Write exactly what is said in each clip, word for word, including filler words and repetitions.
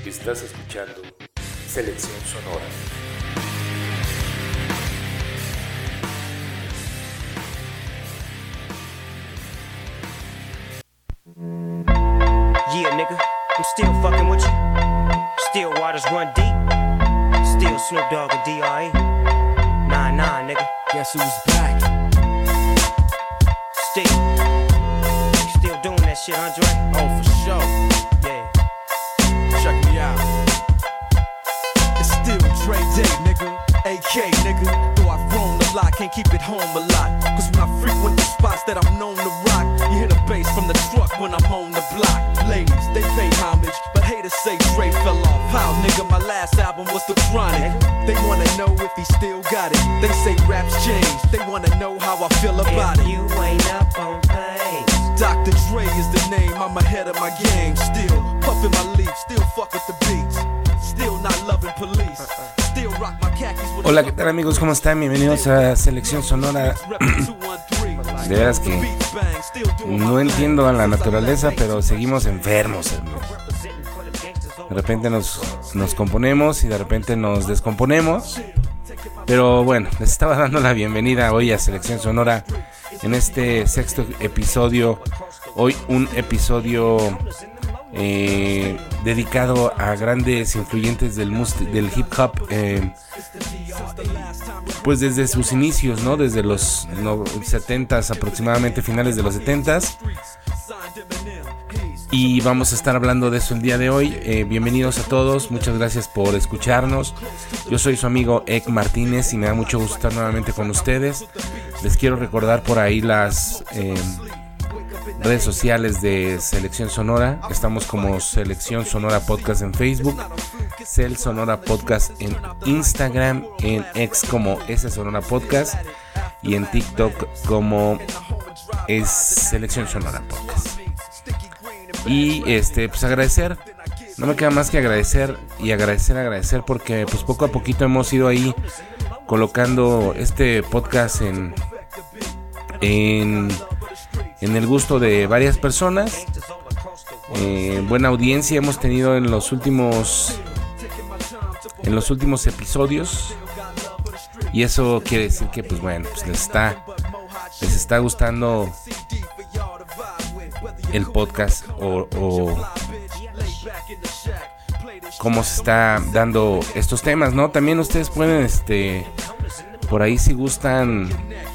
Estás escuchando Selección Sonora. Yeah, nigga, I'm still fucking with you. Still waters run deep. Still Snoop Dogg and D R E. Nah, nah, nigga. Guess who's back? Still. You still doing that shit, Andre? Oh, for sure. Yeah. Check me out. It's still Dre Day, nigga. A K, nigga. Though I've grown a lot, can't keep it home a lot. Cause when I frequent the spots that I'm known to rock, you hear the bass from the truck when I'm on the block. Ladies, they pay homage, but haters say Dre fell off. How, nigga, my last album was The Chronic. They wanna know if he still got it. They say raps change, they wanna know how I feel about If it. you ain't up on things, Doctor Dre is the name, I'm ahead of my game. Still puffin' my leaf, still fuck with the beats. Still not loving police. Still rock my khakis with. Hola, ¿qué tal amigos? ¿Cómo están? Bienvenidos a Selección Sonora. De veras que no entiendo a la naturaleza, pero seguimos enfermos, hermano. De repente nos, nos componemos y de repente nos descomponemos. Pero bueno, les estaba dando la bienvenida hoy a Selección Sonora en este sexto episodio. Hoy un episodio eh, dedicado a grandes influyentes del, mus- del hip hop. Eh, pues desde sus inicios, ¿no? Desde los no, setentas, aproximadamente finales de los setentas. Y vamos a estar hablando de eso el día de hoy. Eh, bienvenidos a todos, muchas gracias por escucharnos. Yo soy su amigo Ek Martínez y me da mucho gusto estar nuevamente con ustedes. Les quiero recordar por ahí las eh, redes sociales de Selección Sonora. Estamos como Selección Sonora Podcast en Facebook, Cel Sonora Podcast en Instagram, en X como S Sonora Podcast y en TikTok como es Selección Sonora Podcast. Y este pues agradecer, no me queda más que agradecer y agradecer, agradecer porque pues poco a poquito hemos ido ahí colocando este podcast en en, en el gusto de varias personas. Eh, buena audiencia hemos tenido en los últimos en los últimos episodios y eso quiere decir que pues bueno, pues les está les está gustando el podcast o, o cómo se está dando estos temas, ¿no? También ustedes pueden, este, por ahí si gustan,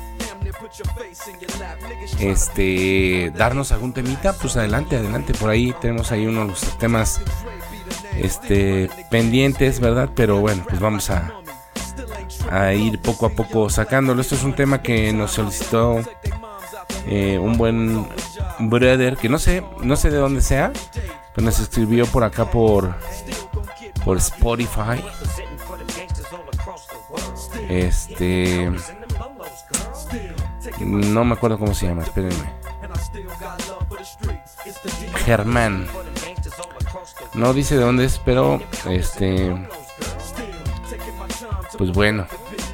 este, darnos algún temita, pues adelante, adelante. Por ahí tenemos ahí unos temas, este, pendientes, ¿verdad? Pero bueno, pues vamos a, a ir poco a poco sacándolo. Esto es un tema que nos solicitó eh, un buen brother que no sé, no sé de dónde sea, pero nos escribió por acá por por Spotify. Este no me acuerdo cómo se llama, espérenme. Germán. No dice de dónde es, pero este pues bueno.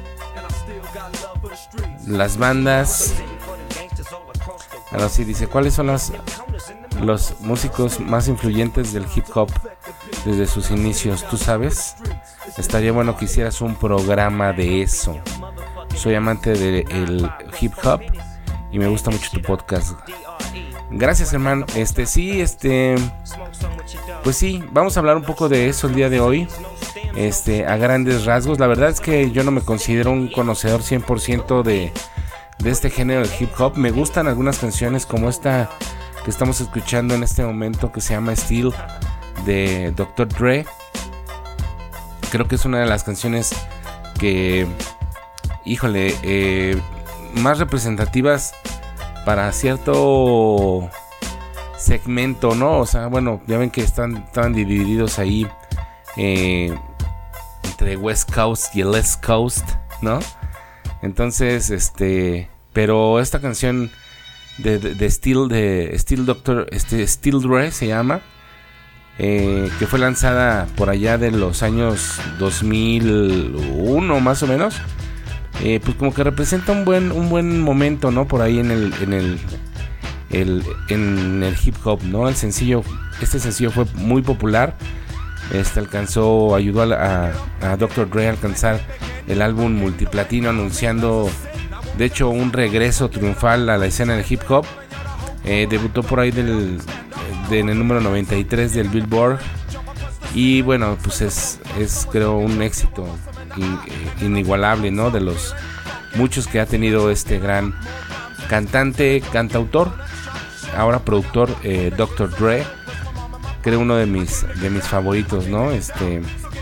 Las bandas. Ahora sí dice, ¿cuáles son las, los músicos más influyentes del hip hop desde sus inicios? ¿Tú sabes? Estaría bueno que hicieras un programa de eso. Soy amante del hip hop y me gusta mucho tu podcast. Gracias, hermano. Este, sí, este, pues sí, vamos a hablar un poco de eso el día de hoy. Este, a grandes rasgos. La verdad es que yo no me considero un conocedor cien por ciento de... de este género del hip hop. Me gustan algunas canciones como esta que estamos escuchando en este momento, que se llama Still, de doctor Dre. Creo que es una de las canciones que, híjole, eh, más representativas para cierto segmento, ¿no? O sea, bueno, ya ven que están, están divididos ahí eh, entre West Coast y el East Coast, ¿no? Entonces, este, pero esta canción de, de, de Still, de Still Doctor, este, Still Dre se llama, eh, que fue lanzada por allá de los años dos mil uno más o menos, eh, pues como que representa un buen, un buen momento, ¿no? Por ahí en el, en el, el, en el hip hop, ¿no? El sencillo, este sencillo fue muy popular. Este alcanzó, ayudó a, a, a doctor Dre a alcanzar el álbum multiplatino, anunciando de hecho un regreso triunfal a la escena del hip hop. Eh, debutó por ahí del, de, en el número noventa y tres del Billboard. Y bueno, pues es, es creo un éxito in, inigualable, ¿no? De los muchos que ha tenido este gran cantante, cantautor, ahora productor, eh, doctor Dre. Creo uno de mis de mis favoritos, ¿no? Este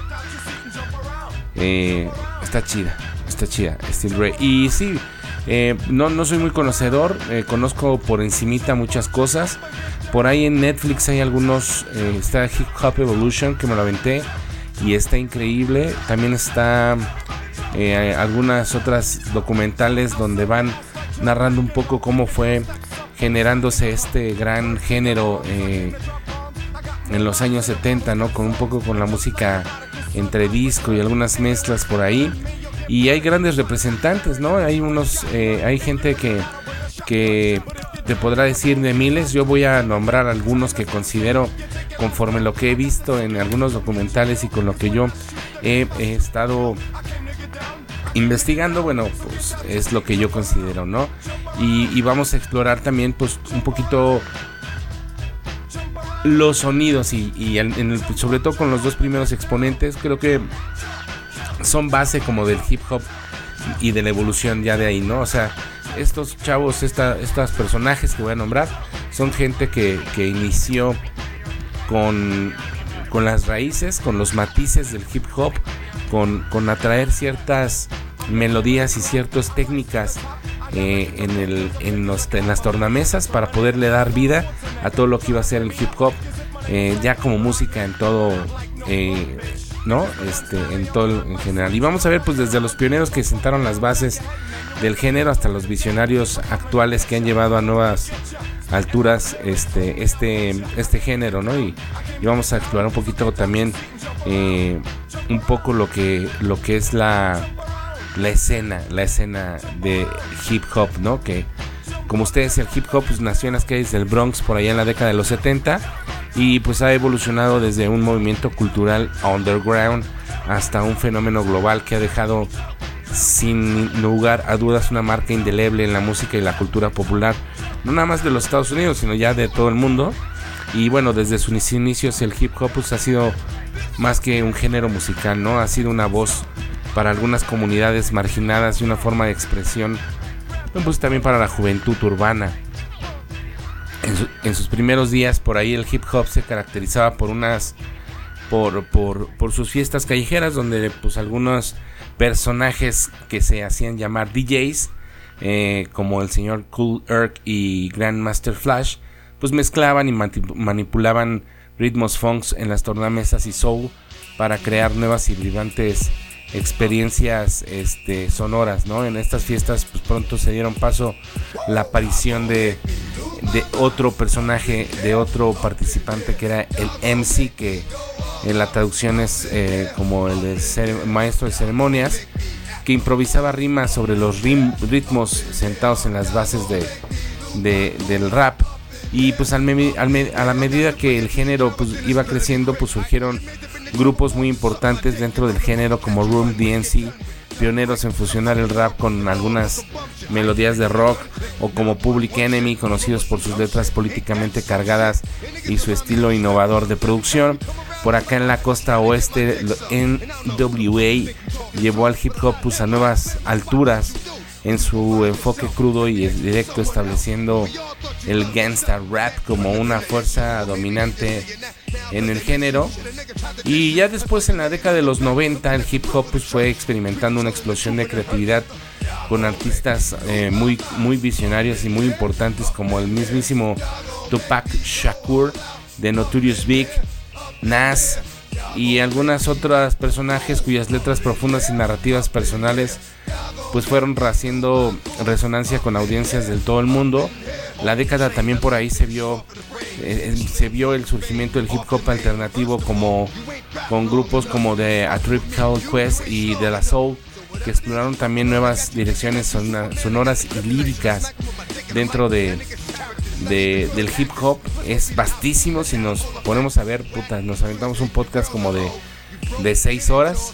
eh, está chida, está chida, Steel Dre. Y sí, eh, no, no soy muy conocedor, eh, conozco por encimita muchas cosas. Por ahí en Netflix hay algunos, eh, está Hip Hop Evolution, que me lo aventé y está increíble. También está eh, algunas otras documentales donde van narrando un poco cómo fue generándose este gran género eh, en los años setenta, ¿no? Con un poco con la música entre disco y algunas mezclas por ahí. Y hay grandes representantes, ¿no? Hay unos, eh, hay gente que, que te podrá decir de miles. Yo voy a nombrar algunos que considero, conforme lo que he visto en algunos documentales y con lo que yo he, he estado investigando, bueno, pues es lo que yo considero, ¿no? Y, y vamos a explorar también, pues, un poquito los sonidos y, y en el, sobre todo con los dos primeros exponentes. Creo que son base como del hip hop y de la evolución ya de ahí, ¿no? O sea, estos chavos, esta, estos personajes que voy a nombrar son gente que, que inició con, con las raíces, con los matices del hip hop, con, con atraer ciertas melodías y ciertas técnicas eh, en, el, en, los, en las tornamesas para poderle dar vida a todo lo que iba a ser el hip hop, eh, ya como música en todo, eh, ¿no? Este, en todo en general. Y vamos a ver, pues, desde los pioneros que sentaron las bases del género hasta los visionarios actuales que han llevado a nuevas alturas este este este género, ¿no? Y, y vamos a explorar un poquito también eh, un poco lo que lo que es la la escena, la escena de hip hop, ¿no? Que, como ustedes, el hip hop pues nació en las calles del Bronx por allá en la década de los setenta y pues ha evolucionado desde un movimiento cultural underground hasta un fenómeno global que ha dejado sin lugar a dudas una marca indeleble en la música y la cultura popular, no nada más de los Estados Unidos, sino ya de todo el mundo. Y bueno, desde sus inicios el hip hop pues ha sido más que un género musical, ¿no? Ha sido una voz para algunas comunidades marginadas y una forma de expresión, pues también para la juventud urbana. En, su, en sus primeros días por ahí el hip hop se caracterizaba por unas por, por, por sus fiestas callejeras, donde pues algunos personajes que se hacían llamar D Js, eh, como el señor Kool Herc y Grandmaster Flash, pues mezclaban y manipulaban ritmos funks en las tornamesas y soul para crear nuevas y vibrantes experiencias este, sonoras, ¿no? En estas fiestas pues pronto se dieron paso la aparición de, de otro personaje, de otro participante que era el M C, que en la traducción es eh, como el de cere- maestro de ceremonias, que improvisaba rimas sobre los rim- ritmos sentados en las bases de, de, del rap. Y pues al me- al me- a la medida que el género pues iba creciendo, pues surgieron grupos muy importantes dentro del género como Room D M C, pioneros en fusionar el rap con algunas melodías de rock, o como Public Enemy, conocidos por sus letras políticamente cargadas y su estilo innovador de producción. Por acá en la costa oeste, N W A llevó al hip hop pues a nuevas alturas en su enfoque crudo y directo, estableciendo el gangsta rap como una fuerza dominante en el género. Y ya después, en la década de los noventa, el hip hop pues fue experimentando una explosión de creatividad con artistas eh, muy, muy visionarios y muy importantes, como el mismísimo Tupac Shakur, de Notorious Big, Nas y algunas otras personajes cuyas letras profundas y narrativas personales pues fueron haciendo resonancia con audiencias de todo el mundo. La década también por ahí se vio eh, se vio el surgimiento del hip hop alternativo, como con grupos como de A Tribe Called Quest y De La Soul, que exploraron también nuevas direcciones sonoras y líricas dentro de de, del hip hop es vastísimo. Si nos ponemos a ver, puta, nos aventamos un podcast como de, de seis horas.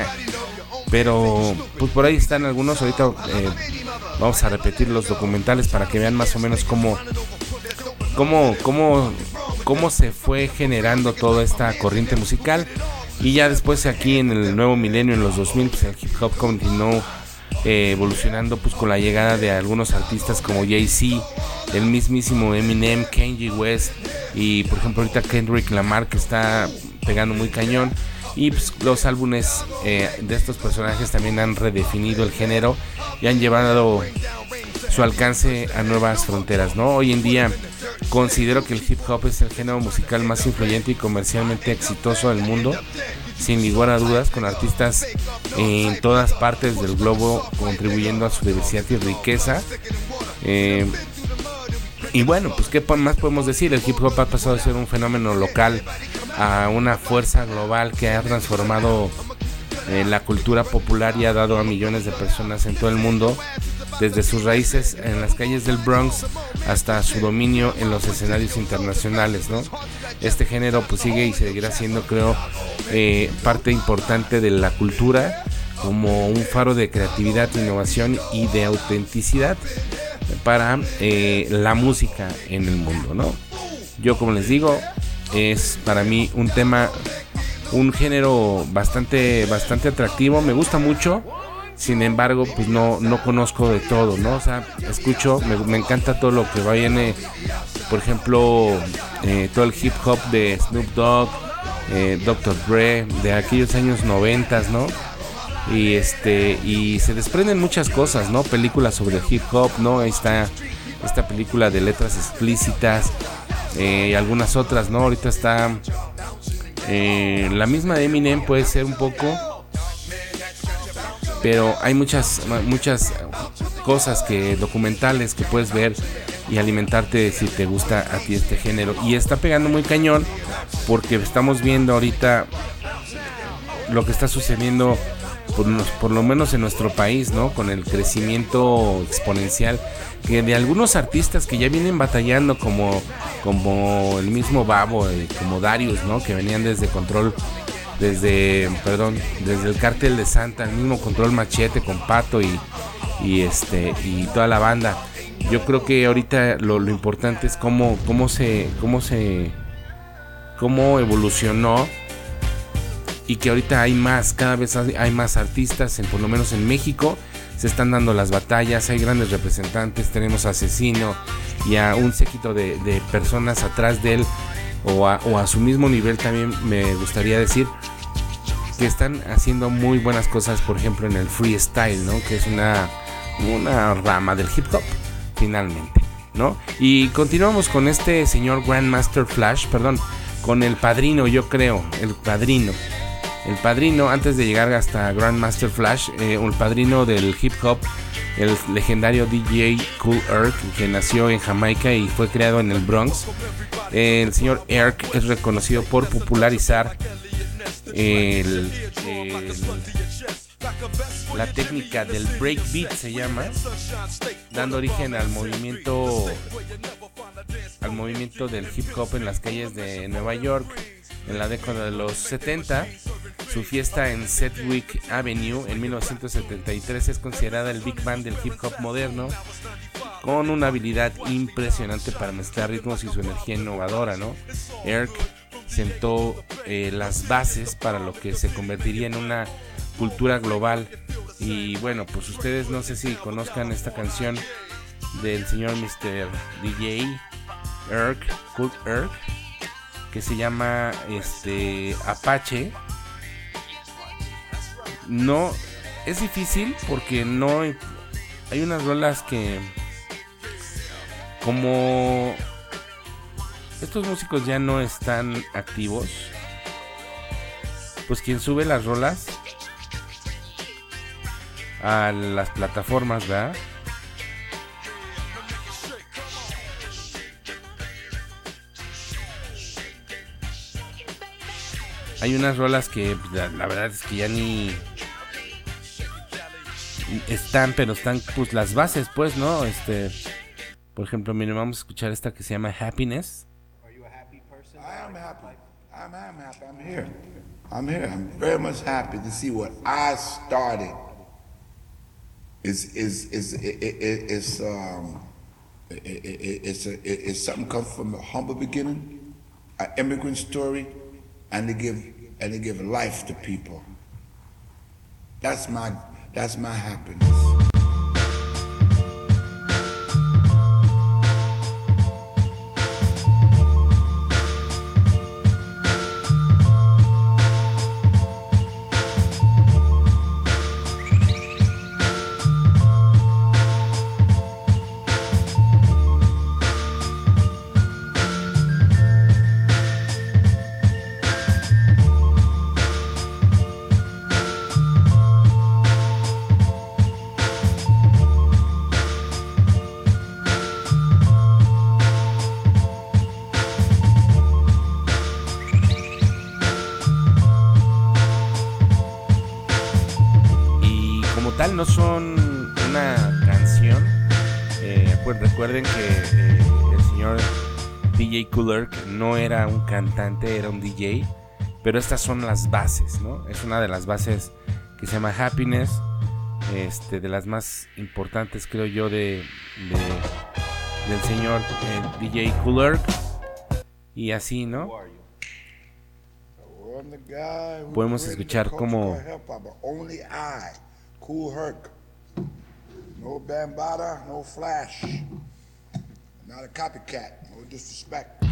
Pero pues por ahí están algunos. Ahorita eh, vamos a repetir los documentales para que vean más o menos cómo, cómo, cómo, cómo se fue generando toda esta corriente musical. Y ya después aquí en el nuevo milenio, en los dos mil, pues el hip hop continuó eh, evolucionando pues con la llegada de algunos artistas como Jay-Z, el mismísimo Eminem, Kanye West y por ejemplo ahorita Kendrick Lamar, que está pegando muy cañón. Y pues, los álbumes eh, de estos personajes también han redefinido el género y han llevado su alcance a nuevas fronteras, ¿no? Hoy en día considero que el hip hop es el género musical más influyente y comercialmente exitoso del mundo, sin lugar a dudas, con artistas en todas partes del globo contribuyendo a su diversidad y riqueza. Eh, y bueno, pues qué más podemos decir. El hip hop ha pasado de ser un fenómeno local a una fuerza global que ha transformado eh, la cultura popular y ha dado a millones de personas en todo el mundo, desde sus raíces en las calles del Bronx hasta su dominio en los escenarios internacionales, ¿no? Este género pues sigue y seguirá siendo, creo, eh, parte importante de la cultura, como un faro de creatividad, innovación y de autenticidad para eh, la música en el mundo, ¿no? Yo, como les digo, es para mí un tema, un género bastante, bastante atractivo. Me gusta mucho. Sin embargo, pues no, no conozco de todo, ¿no? O sea, escucho, me, me encanta todo lo que viene, por ejemplo, eh, todo el hip hop de Snoop Dogg, eh, doctor Dre, de aquellos años noventas, ¿no? Y este, y se desprenden muchas cosas, ¿no? Películas sobre el hip hop, ¿no? Ahí está esta película de letras explícitas, eh, y algunas otras, ¿no? Ahorita está eh, la misma de Eminem, puede ser un poco, pero hay muchas muchas cosas que documentales que puedes ver y alimentarte si te gusta a ti este género. Y está pegando muy cañón porque estamos viendo ahorita lo que está sucediendo por, por lo menos en nuestro país, ¿no? Con el crecimiento exponencial que de algunos artistas que ya vienen batallando, como como el mismo Babo, eh, como Darius, ¿no? Que venían desde Control, desde, perdón, desde el Cártel de Santa, el mismo Control Machete con Pato y, y este y toda la banda. Yo creo que ahorita lo, lo importante es cómo, cómo se, cómo se, cómo evolucionó, y que ahorita hay más, cada vez hay más artistas, en, por lo menos en México, se están dando las batallas, hay grandes representantes, tenemos a Asesino y a un séquito de, de personas atrás de él, o a, o a su mismo nivel también, me gustaría decir, que están haciendo muy buenas cosas, por ejemplo en el freestyle, ¿no? Que es una, una rama del hip hop, finalmente, ¿no? Y continuamos con este señor Grandmaster Flash, perdón, con El Padrino, yo creo, El Padrino. El Padrino, antes de llegar hasta Grandmaster Flash, eh, el padrino del hip hop, el legendario D J Kool Herc, que nació en Jamaica y fue creado en el Bronx. Eh, el señor Herc es reconocido por popularizar el, el, la técnica del breakbeat, se llama, dando origen al movimiento al movimiento del hip hop en las calles de Nueva York en la década de los setenta. Su fiesta en Sedgwick Avenue en mil novecientos setenta y tres es considerada el Big Bang del hip hop moderno, con una habilidad impresionante para mezclar ritmos y su energía innovadora, ¿no? Herc sentó eh, las bases para lo que se convertiría en una cultura global. Y bueno, pues ustedes no sé si conozcan esta canción del señor mister D J Herc, Kool Herc, que se llama este Apache. No, es difícil porque no hay unas rolas que, como estos músicos ya no están activos, pues quien sube las rolas a las plataformas, ¿verdad? Hay unas rolas que la, la verdad es que ya ni están, pero están pues las bases, pues, ¿no? Este, Por ejemplo, miren, vamos a escuchar esta que se llama Happiness. Are you a happy person? I am happy. I'm, I'm happy. I'm here. I'm here. I'm very much happy to see what I started. Is is is it, it, it's um it, it, it's a, it, it's something comes from a humble beginning, an immigrant story, and to give and to give life to people. That's my that's my happiness. No son una canción, eh, pues recuerden que eh, el señor D J Kool Herc no era un cantante, era un D J, pero estas son las bases, ¿no? Es una de las bases que se llama Happiness, este, de las más importantes creo yo de, de del señor eh, D J Kool Herc, y así, ¿no? Podemos escuchar como Kool Herc. No Bambaataa, no Flash. Not a copycat, no disrespect.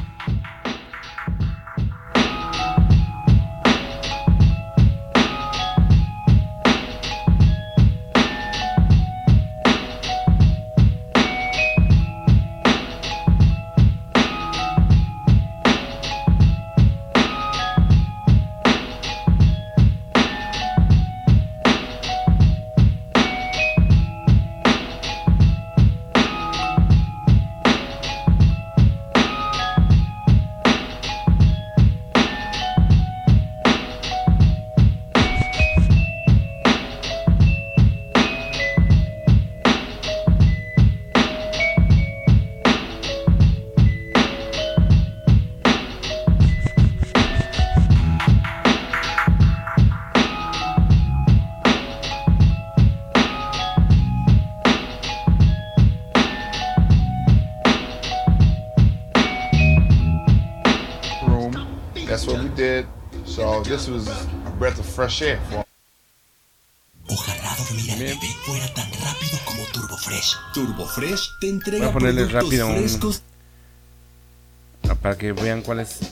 That's what we did. So this was a breath of fresh air for Ojalá dormir al bebé fuera tan rápido como Turbo Fresh. Turbo Fresh te Voy entrega a ponerles productos rápido un- frescos. para que vean cuál es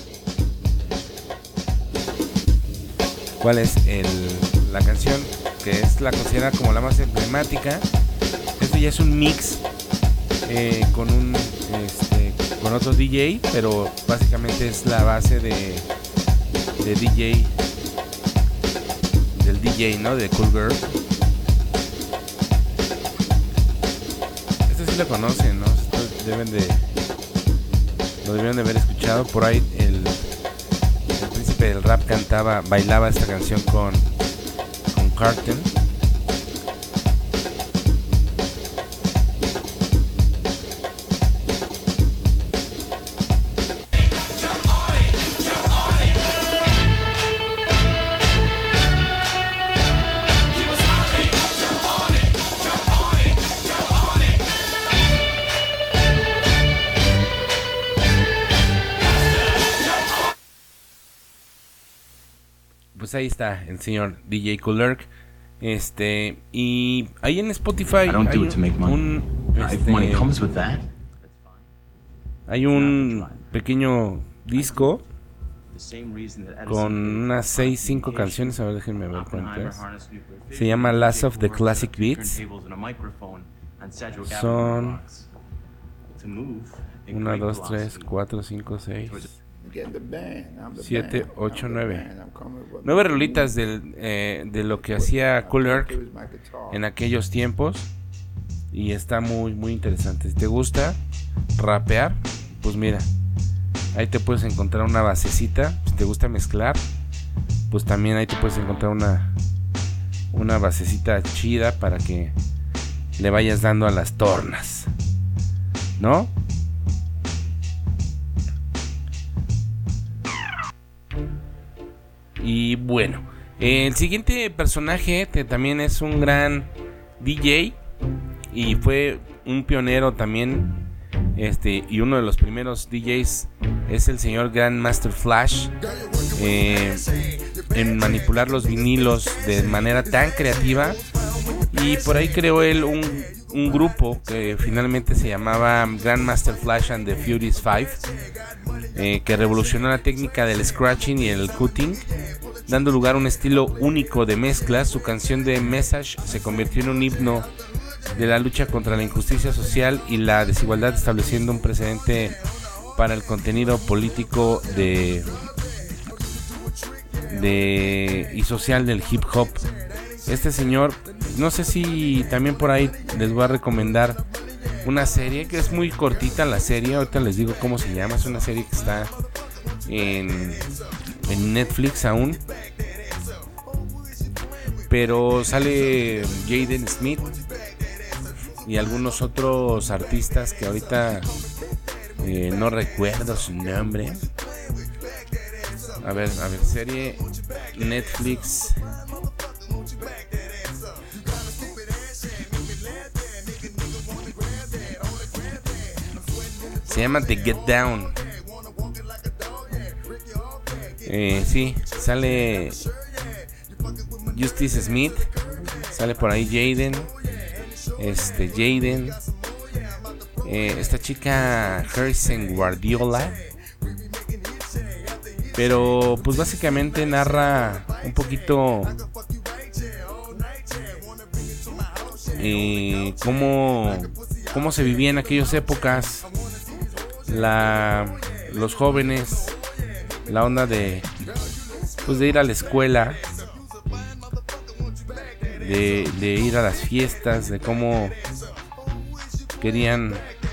cuál es el, la canción que es la considerada como la más emblemática. Este ya es un mix eh, con un este, con otro D J, pero básicamente es la base de de D J del D J, ¿no? De Kool Herc. Este sí lo conocen, ¿no? Esto deben de lo debieron de haber escuchado. Por ahí el, el príncipe del rap cantaba, bailaba esta canción con con Carlton. Pues ahí está el señor D J Kool Herc. Este, y ahí en Spotify I don't hay do it to make money. un If este, money comes with that, hay un pequeño disco con unas seis, cinco canciones. A ver, déjenme ver cuántas. Se llama Last of the Classic Beats. Son una, dos, tres, cuatro, cinco, seis, siete, ocho, nueve. Nueve rolitas del, eh, de lo que hacía Kool Herc en aquellos tiempos. Y está muy, muy interesante. Si te gusta rapear, pues mira, ahí te puedes encontrar una basecita. Si te gusta mezclar, pues también ahí te puedes encontrar una, una basecita chida para que le vayas dando a las tornas. ¿no? Y bueno, el siguiente personaje que también es un gran D J y fue un pionero también, este, y uno de los primeros D Js es el señor Grandmaster Flash, eh, en manipular los vinilos de manera tan creativa, y por ahí creó él un, un grupo que finalmente se llamaba Grandmaster Flash and the Furious Five, eh, que revolucionó la técnica del scratching y el cutting, dando lugar a un estilo único de mezcla. Su canción de Message se convirtió en un himno de la lucha contra la injusticia social y la desigualdad, estableciendo un precedente para el contenido político de, de y social del hip hop. Este señor, no sé si también por ahí les voy a recomendar una serie que es muy cortita, la serie, ahorita les digo cómo se llama. Es una serie que está en, en Netflix aún, pero sale Jaden Smith y algunos otros artistas que ahorita eh, no recuerdo su nombre. A ver, a ver, serie Netflix. Se llama The Get Down. Eh, sí, sale Justice Smith, sale por ahí Jaden, este Jaden, eh, esta chica Harrison Guardiola. Pero pues básicamente narra un poquito eh, cómo, cómo se vivía en aquellas épocas, la, los jóvenes, la onda de pues de ir a la escuela, de, de ir a las fiestas, de cómo querían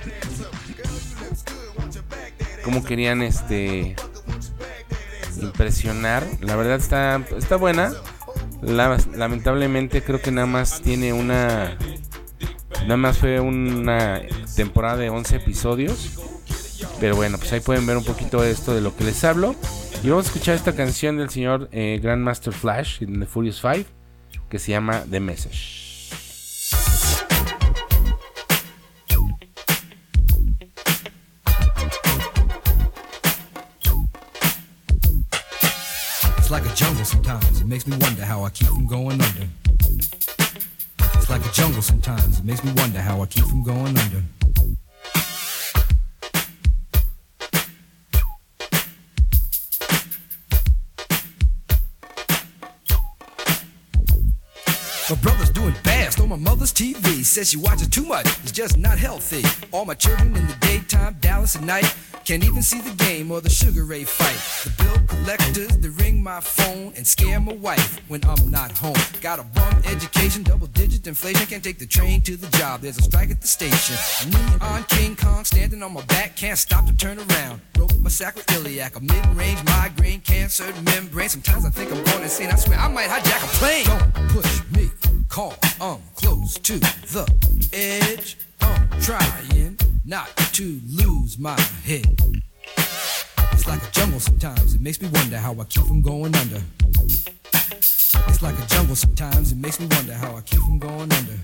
cómo querían este impresionar. La verdad está, está buena. La, lamentablemente creo que nada más tiene una nada más fue una temporada de once episodios, pero bueno, pues ahí pueden ver un poquito de esto de lo que les hablo. Y vamos a escuchar esta canción del señor eh, Grandmaster Flash en The Furious Five, que se llama The Message. It's like a jungle sometimes, it makes me wonder how I keep from going under. It's like a jungle sometimes, it makes me wonder how I keep from going under. My brother's doing fast on my mother's T V. Says she watches too much, it's just not healthy. All my children in the daytime, Dallas at night. Can't even see the game or the Sugar Ray fight. The bill collectors, they ring my phone and scare my wife when I'm not home. Got a bum education, double digit inflation. Can't take the train to the job, there's a strike at the station. Neon King Kong standing on my back, can't stop to turn around. Broke my sacroiliac, a mid-range migraine, cancer membrane. Sometimes I think I'm going insane, I swear I might hijack a plane. Don't push me, call, I'm close to the edge. I'm trying not to lose my head. It's like a jungle sometimes, it makes me wonder how I keep from going under. It's like a jungle sometimes, it makes me wonder how I keep from going under.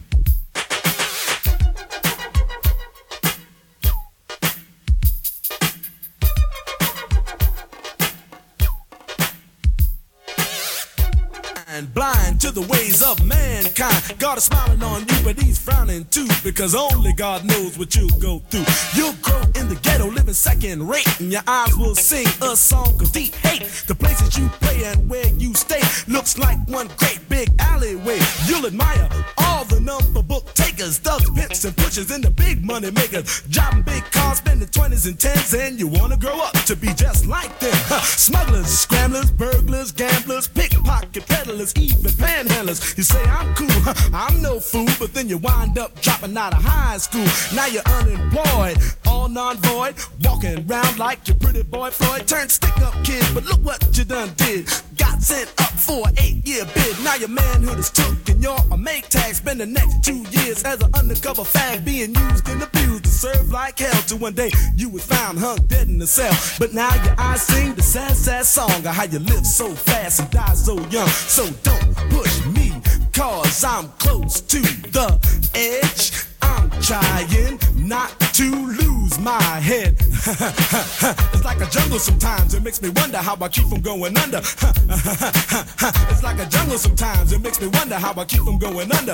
Blind to the ways of mankind. God is smiling on you, but he's frowning too, because only God knows what you'll go through. You'll grow in the ghetto, living second rate, and your eyes will sing a song of deep hate. The places you play and where you stay looks like one great big alleyway. You'll admire all the number book takers, thugs, pimps, and pushers, and the big money makers, driving big cars, spending twenties and tens, and you wanna grow up to be just like them. Huh. Smugglers, scramblers, burglars, gamblers, pickpocket peddlers, even panhandlers. You say I'm cool, huh, I'm no fool, but then you wind up dropping out of high school. Now you're unemployed, all non-void, walking around like your pretty boy Floyd. Turned stick-up kid, but look what you done did. Got sent up for an eight-year bid. Now your manhood is took and you're a make tag. Spend the next two years as an undercover fag, being used and abused to serve like hell. Till one day you was found hung dead in the cell. But now your eyes sing the sad, sad song of how you live so fast and die so young. So don't push me, cause I'm close to the edge. I'm trying not to lose my head. It's like a jungle sometimes, it makes me wonder how I keep from going under. It's like a jungle sometimes, it makes me wonder how I keep from going under.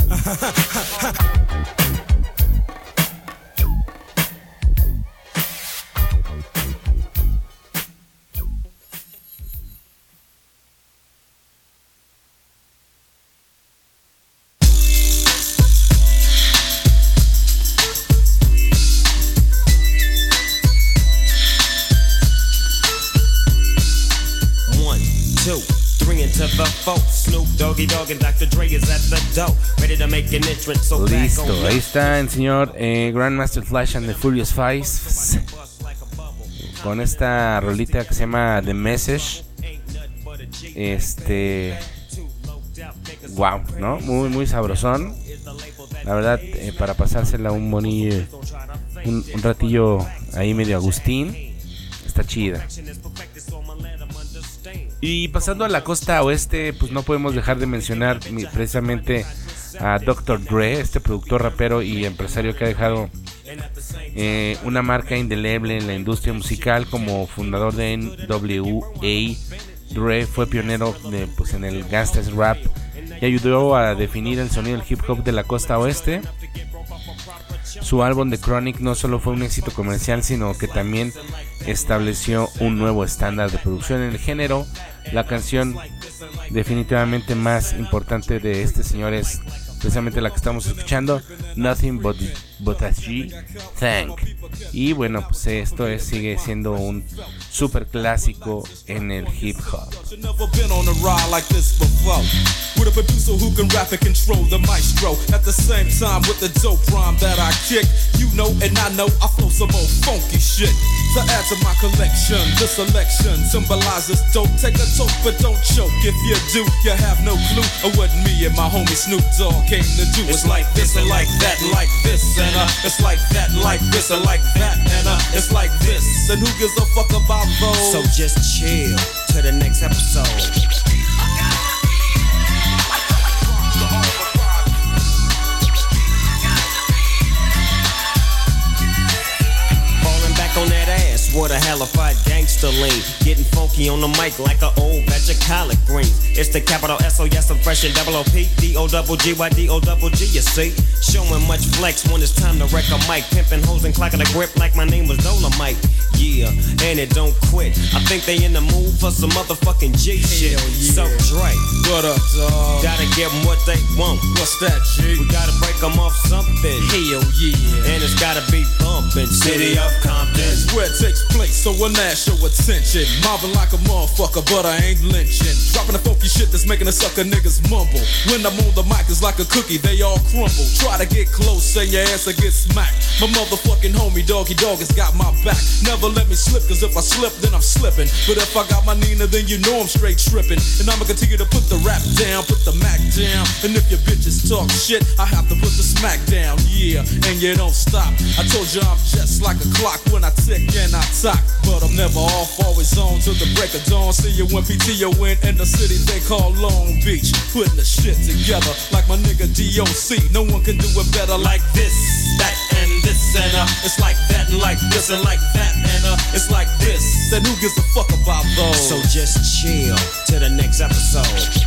To the folk, Snoop Doggy Dogg and doctor Dre is at the door, ready to make an entrance. So listo, ahí está el señor eh, Grandmaster Flash and the Furious Five con esta rolita que se llama The Message. Este, wow, ¿no? Muy, muy sabrosón. La verdad, eh, para pasársela un bonillo, un, un ratillo ahí medio Agustín, está chida. Y pasando a la costa oeste, pues no podemos dejar de mencionar precisamente a doctor Dre, este productor, rapero y empresario que ha dejado eh, una marca indeleble en la industria musical como fundador de N W A. Dre fue pionero de, pues, en el gangsta rap y ayudó a definir el sonido del hip hop de la costa oeste. Su álbum The Chronic no solo fue un éxito comercial, sino que también estableció un nuevo estándar de producción en el género. La canción definitivamente más importante de este señor es precisamente la que estamos escuchando, Nothing But, but a G Thank. Y bueno, pues esto es, sigue siendo un super clásico en el hip hop. With a producer who can rap and control the maestro. At the same time with the dope rhyme that I kick. You know and I know I flow some old funky shit. To add to my collection, this selection symbolizes dope. Take a toke but don't choke. If you do, you have no clue of what me and my homie Snoop Dogg came to do. It's like this and like that, like this and uh, it's like that, like this and like that and uh, it's like this. And who gives a fuck about those? So just chill to the next episode. On that ass, what a halified gangster lean. Getting funky on the mic like an old batch of collard greens. It's the capital S O, yes, I'm fresh and double O P. D O double G Y D O double G, you see. Showing much flex when it's time to wreck a mic. Pimping hoes and clocking a grip like my name was Dolomite. Yeah, and it don't quit. I think they in the mood for some motherfucking G shit. Yeah. So Dre, what up, dog? Gotta give them what they want. What's that, G? We gotta break them off something. Hell yeah. And it's gotta be bumpin'. City of Compton. It's where it takes place, so when that show attention. Mobbing like a motherfucker, but I ain't lynching. Dropping the funky shit that's making the sucker niggas mumble. When I'm on the mic, it's like a cookie, they all crumble. Try to get close, and your ass will get smacked. My motherfucking homie, Doggy Dogg, has got my back. Never let me slip, cause if I slip, then I'm slipping. But if I got my Nina, then you know I'm straight tripping. And I'ma continue to put the rap down, put the Mac down. And if your bitches talk shit, I have to put the smack down, yeah. And you don't stop. I told you I'm just like a clock when I tick and I talk. But I'm never off, always on till the break of dawn. See you when P T O in in the city they call Long Beach. Putting the shit together like my nigga D O C. No one can do it better like this, that, and this, and uh. It's like that, and like this, and like that, and uh. It's like this, then who gives a fuck about those? So just chill to the next episode.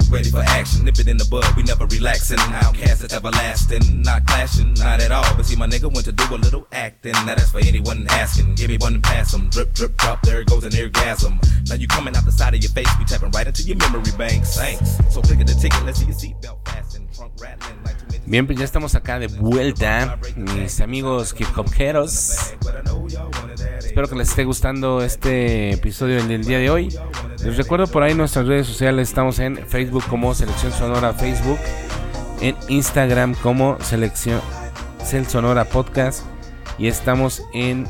ready for action. Nip it in the bud, we never relaxing. Outcast is everlasting, not clashing, not at all. But see, my nigga went to do a little acting. Now that's for anyone asking. Give me one and pass 'em. Drip, drip, drop, there goes an orgasm. Now you coming out the side of your face, we tapping right into your memory bank. Thanks. So click the ticket, let's see your seatbelt fasten. Trunk rattling like two minutes. Bien, pues ya estamos acá de vuelta, mis amigos hip hopjeros. Espero que les esté gustando este episodio del día de hoy. Les recuerdo por ahí nuestras redes sociales. Estamos en Facebook como Selección Sonora Facebook, en Instagram como Selección Cel Sonora Podcast, y estamos en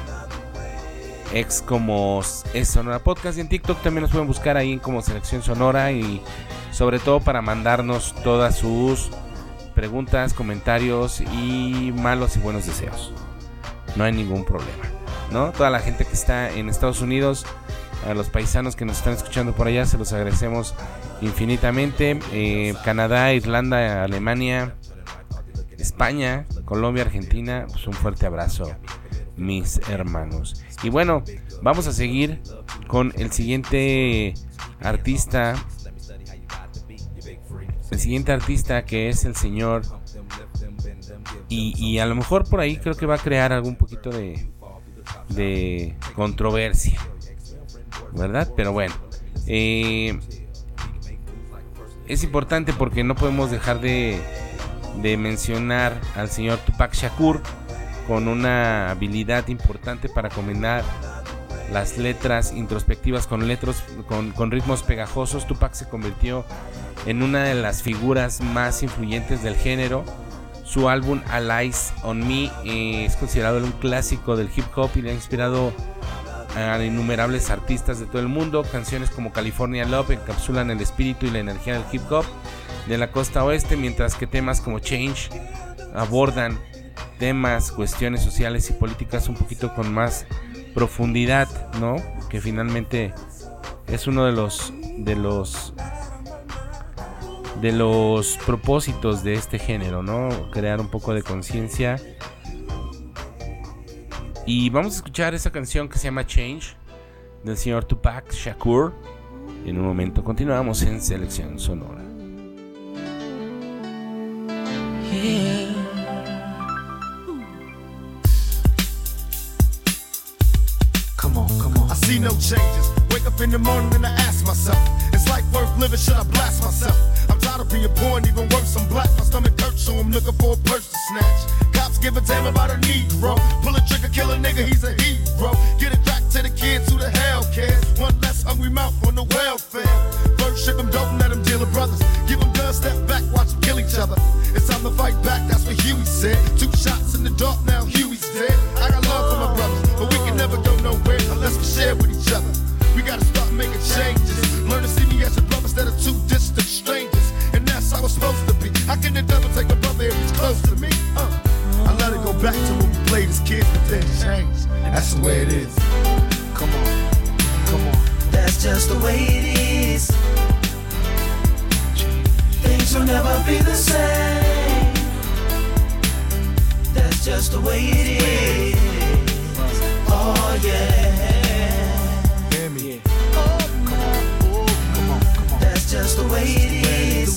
X como Es Sonora Podcast, y en TikTok también nos pueden buscar ahí como Selección Sonora, y sobre todo para mandarnos todas sus preguntas, comentarios y malos y buenos deseos. No hay ningún problema, ¿no? Toda la gente que está en Estados Unidos, a los paisanos que nos están escuchando por allá, se los agradecemos infinitamente. eh, Canadá, Irlanda, Alemania, España, Colombia, Argentina, pues un fuerte abrazo, mis hermanos. Y bueno, vamos a seguir con el siguiente artista. El siguiente artista, que es el señor, y, y a lo mejor por ahí creo que va a crear algún poquito de, de controversia, ¿verdad? Pero bueno, eh, es importante porque no podemos dejar de, de mencionar al señor Tupac Shakur, con una habilidad importante para combinar las letras introspectivas con letras con, con ritmos pegajosos. Tupac se convirtió en una de las figuras más influyentes del género. Su álbum All Eyes on Me eh, es considerado un clásico del hip hop y le ha inspirado a innumerables artistas de todo el mundo. Canciones como California Love encapsulan el espíritu y la energía del hip hop de la costa oeste, mientras que temas como Change abordan temas, cuestiones sociales y políticas un poquito con más profundidad, ¿no? Que finalmente es uno de los de los de los propósitos de este género, ¿no? Crear un poco de conciencia. Y vamos a escuchar esa canción que se llama Change, del señor Tupac Shakur. En un momento continuamos en Selección Sonora. Yeah. Come on, come on. I see no changes. Wake up in the morning and I ask myself, is life worth living? Should I blast myself? I'm tired of being poor and even worse, I'm black. My stomach hurts, so I'm looking for a purse to snatch. Cops give a damn about a Negro. Pull a trigger, kill a nigga, he's a hero. Get it back to the kids who the hell cares. One less hungry mouth on the welfare. First ship them, don't let them deal with brothers. Give them guns, step back, watch them kill each other. It's time to fight back, that's what Huey said. Two shots in the dark, now Huey's dead. I got love for my brothers, but we can never go nowhere unless we share with each other. We gotta start making changes. Learn to see me as a brother instead of two distant strangers. And that's how it's supposed to be. How can the devil take a brother if he's close to me? Uh, I let it go back to when we played as kids, but then changed. That's the way it is. Come on, come on. That's just the way it is. Things will never be the same. That's just the way it is. Oh yeah. Hear me. Oh, come on, oh, come on, come on. That's just the way it is.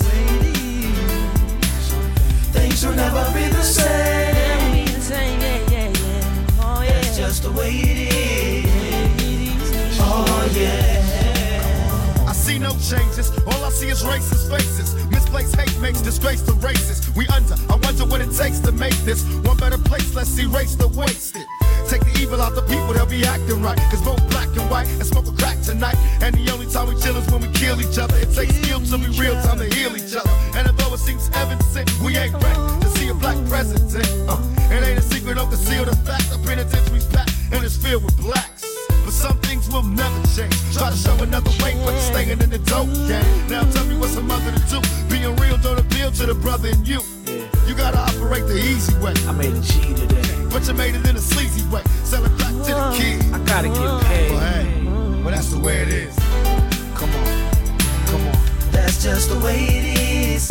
Things will never be the same. Yeah, yeah, yeah. Oh yeah. That's just the way it is. Oh yeah. I see no changes. All I see is racist faces. Misplaced hate makes disgrace to races. We under. I wonder what it takes to make this one better place. Let's erase the wasted. Take the evil out the people, they'll be acting right. Cause both black and white and smoke a crack tonight. And the only time we chill is when we kill each other. It takes skill to be real time to heal each other. And although it seems evident, we ain't ready to see a black president. Uh, it ain't a secret, don't conceal the fact. The penitentiary's packed and it's filled with blacks. But some things will never change. Try to show another way, but it's staying in the dope game. Now tell me what's a mother to do. Being real don't appeal to the brother in you. You gotta operate the easy way. I made a G today, but you made it in a sleazy way. Sell it back to the kid. I gotta get paid. Well, hey, well that's the way it is. Come on, come on. That's just the way it is.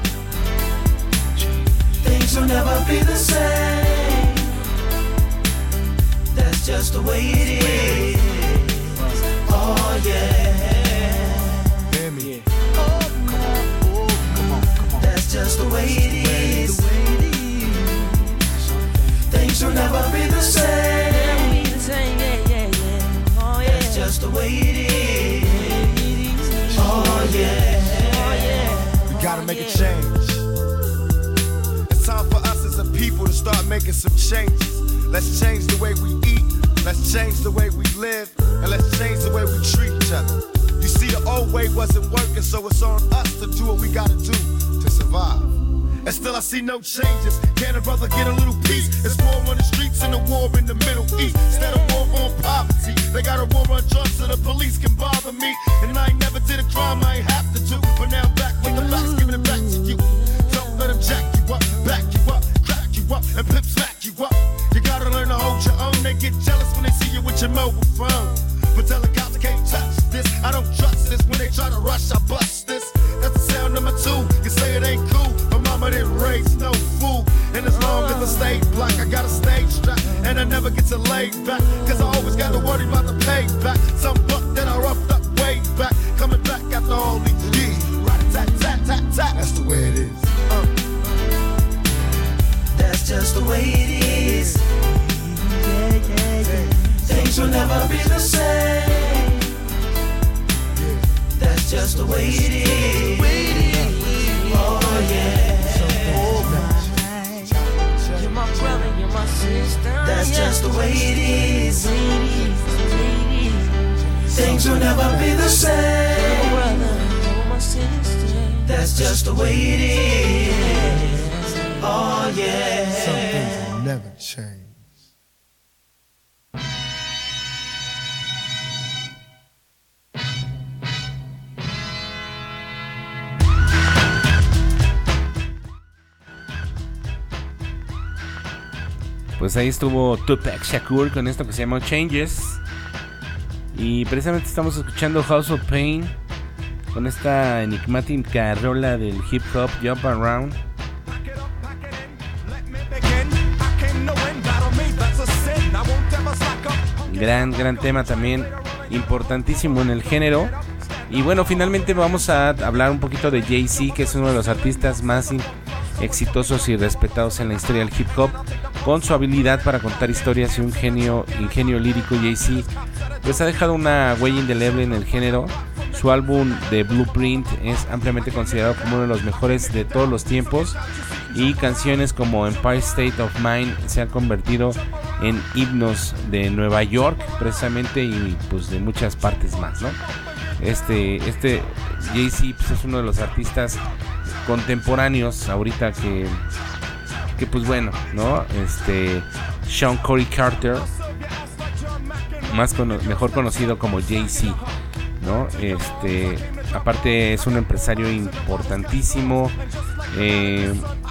Things will never be the same. That's just the way it is. Oh yeah. Hear me. Oh, come make a change. It's time for us as a people to start making some changes. Let's change the way we eat, let's change the way we live, and let's change the way we treat each other. You see, the old way wasn't working, so it's on us to do what we gotta do to survive. And still I see no changes. Can a brother get a little peace? It's war on the streets and a war in the Middle East. Instead of war on poverty, they got a war on drugs so the police can bother me. And I ain't never did a crime I ain't have to do. But now I'm back with the facts, giving it back to you. Don't let them jack you up, back you up, crack you up, and pimp smack you up. You gotta learn to hold your own. They get jealous when they see you with your mobile phone. But tell the cops I can't touch this. I don't trust this. When they try to rush, I bust this. That's the sound number two. You say it ain't cool. My mama didn't raise no fool. And as long as I stay black, I got a stage strap. And I never get to lay back. Cause I always gotta worry about the payback. Some buck that I roughed up way back. Coming back after all these years. Rat-a-tat-tat-tat-tat. That's the way it is. Uh. That's just the way it is. Yeah, yeah, yeah. Things will never be the same. That's just the way it is. Oh yeah. You're my brother, you're my sister. That's just the way it is. Things will never be the same. That's just the way it is. Oh yeah. Some things will never change. Pues ahí estuvo Tupac Shakur con esto que se llama Changes. Y precisamente estamos escuchando House of Pain con esta enigmática rola del hip hop Jump Around. Gran, gran tema también, importantísimo en el género. Y bueno, finalmente vamos a hablar un poquito de Jay-Z, que es uno de los artistas más exitosos y respetados en la historia del hip hop. Con su habilidad para contar historias y un genio, ingenio lírico, Jay-Z pues ha dejado una huella indeleble en el género. Su álbum de Blueprint es ampliamente considerado como uno de los mejores de todos los tiempos, y canciones como Empire State of Mind se han convertido en himnos de Nueva York precisamente, y pues de muchas partes más, ¿no? Este, este Jay-Z pues es uno de los artistas contemporáneos ahorita que que pues bueno, ¿no? Este Sean Corey Carter, más cono- mejor conocido como Jay-Z, ¿no? Este, aparte es un empresario importantísimo, eh,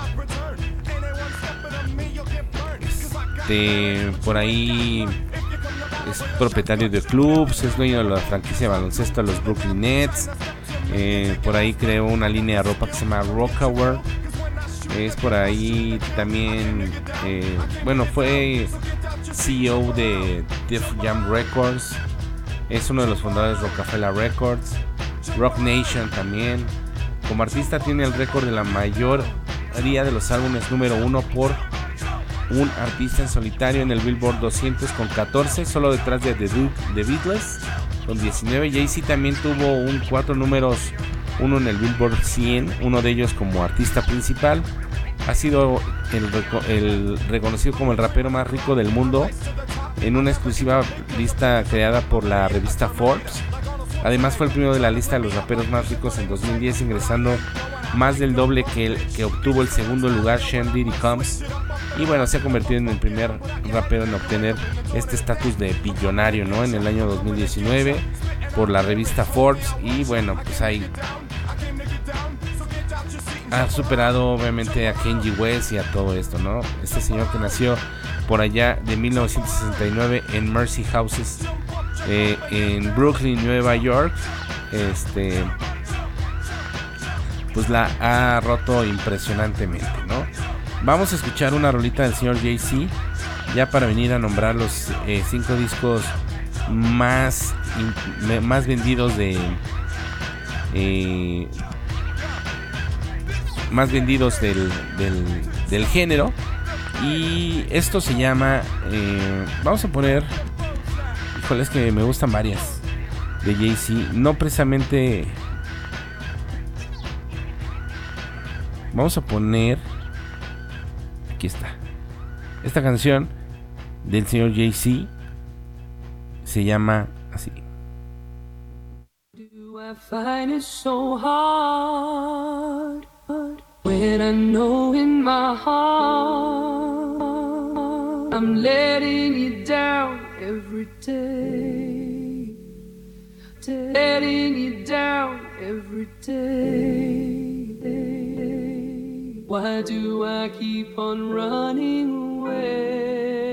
este, por ahí es propietario de clubs, es dueño de la franquicia de baloncesto de los Brooklyn Nets, eh, por ahí creó una línea de ropa que se llama Rockaware. Es por ahí también, eh, bueno, fue C E O de Def Jam Records, es uno de los fundadores de Rockefeller Records, Rock Nation también. Como artista tiene el récord de la mayoría de los álbumes número uno por un artista en solitario en el Billboard doscientos con catorce, solo detrás de The, The Beatles con diecinueve. Jay-Z también tuvo un cuatro números uno en el Billboard cien, uno de ellos como artista principal. Ha sido el, el reconocido como el rapero más rico del mundo en una exclusiva lista creada por la revista Forbes. Además fue el primero de la lista de los raperos más ricos en dos mil diez, ingresando más del doble que el que obtuvo el segundo lugar Sean Diddy Combs. Y bueno, se ha convertido en el primer rapero en obtener este estatus de billonario, ¿no? En el año dos mil diecinueve por la revista Forbes. Y bueno, pues ahí ha superado obviamente a Kanye West y a todo esto, ¿no? Este señor que nació por allá de mil novecientos sesenta y nueve en Mercy Houses, eh, en Brooklyn, Nueva York, este, pues la ha roto impresionantemente, ¿no? Vamos a escuchar una rolita del señor Jay-Z ya para venir a nombrar los eh, cinco discos más, in, más vendidos de eh, más vendidos del, del, del género. Y esto se llama eh, vamos a poner, híjole, es que me gustan varias de Jay-Z, no precisamente Vamos a poner... Aquí está. Esta canción del señor Jay-Z se llama así. Do I find it so hard when I know in my heart I'm letting you down every day, letting you down every day. Why do I keep on running away?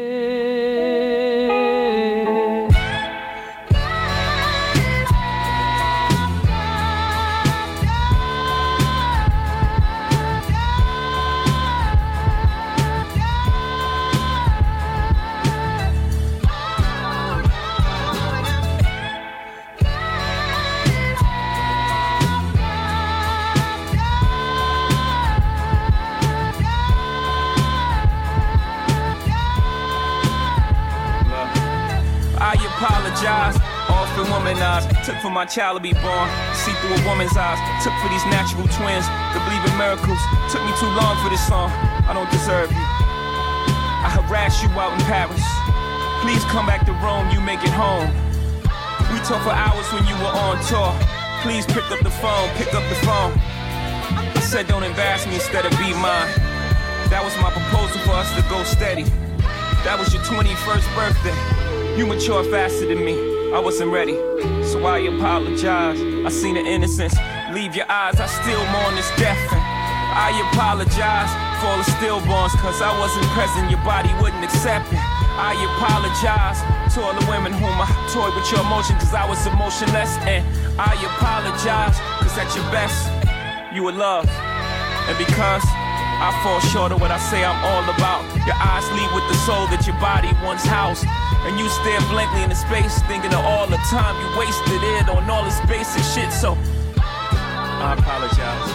Apologize, often womanized. Took for my child to be born, see through a woman's eyes. Took for these natural twins to believe in miracles. Took me too long for this song, I don't deserve you. I harassed you out in Paris. Please come back to Rome, you make it home. We talked for hours when you were on tour. Please pick up the phone, pick up the phone. I said don't embarrass me instead of be mine. That was my proposal for us to go steady. That was your twenty-first birthday. You mature faster than me, I wasn't ready, so I apologize. I seen the innocence leave your eyes, I still mourn this death. And I apologize for all the stillborns, cause I wasn't present, your body wouldn't accept it. I apologize to all the women whom I toyed with your emotion, cause I was emotionless. And I apologize, cause at your best, you were love. And because I fall short of what I say I'm all about, your eyes lead with the soul that your body once housed. And you stare blankly into space, thinking of all the time you wasted it on all this basic shit. So, I apologize.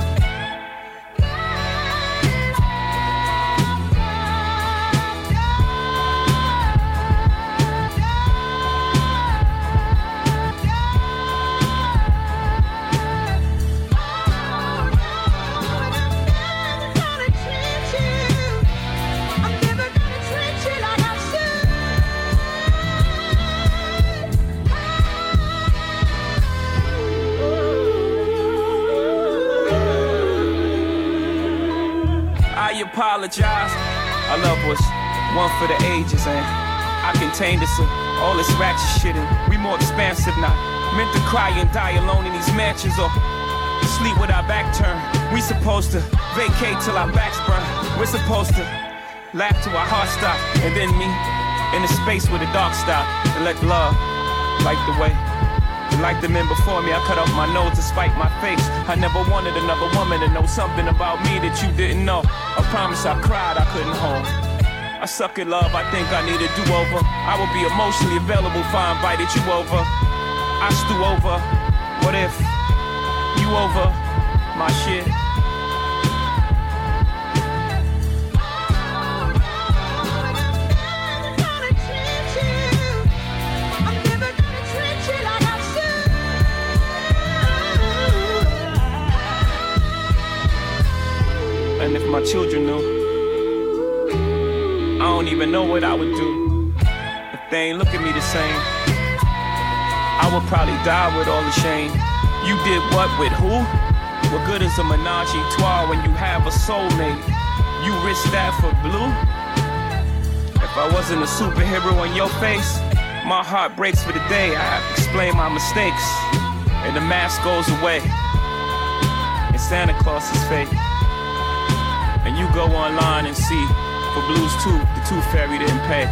Apologize. Our love was one for the ages, and I contained us all this ratchet shit, and we more expansive now. Meant to cry and die alone in these mansions, or sleep with our back turned. We supposed to vacate till our backs burn. We're supposed to laugh till our hearts stop, and then me in the space where the dark stop, and let love light the way. Like the men before me, I cut off my nose to spite my face. I never wanted another woman to know something about me that you didn't know. I promise I cried, I couldn't hold. I suck at love, I think I need a do-over. I will be emotionally available if I invited you over. I stew over, what if you over my shit? And if my children knew, I don't even know what I would do if they ain't look at me the same. I would probably die with all the shame. You did what with who? What good is a menage a trois when you have a soulmate? You risk that for blue? If I wasn't a superhero on your face, my heart breaks for the day. I have to explain my mistakes, and the mask goes away, and Santa Claus is fake. And you go online and see, for Blues two, the Tooth Fairy didn't pay.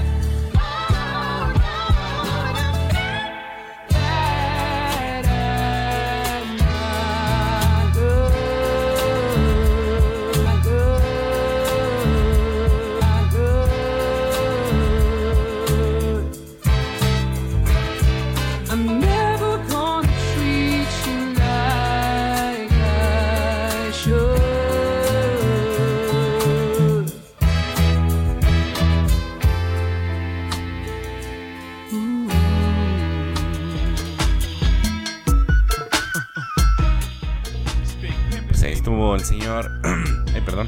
estuvo el señor, ay, perdón,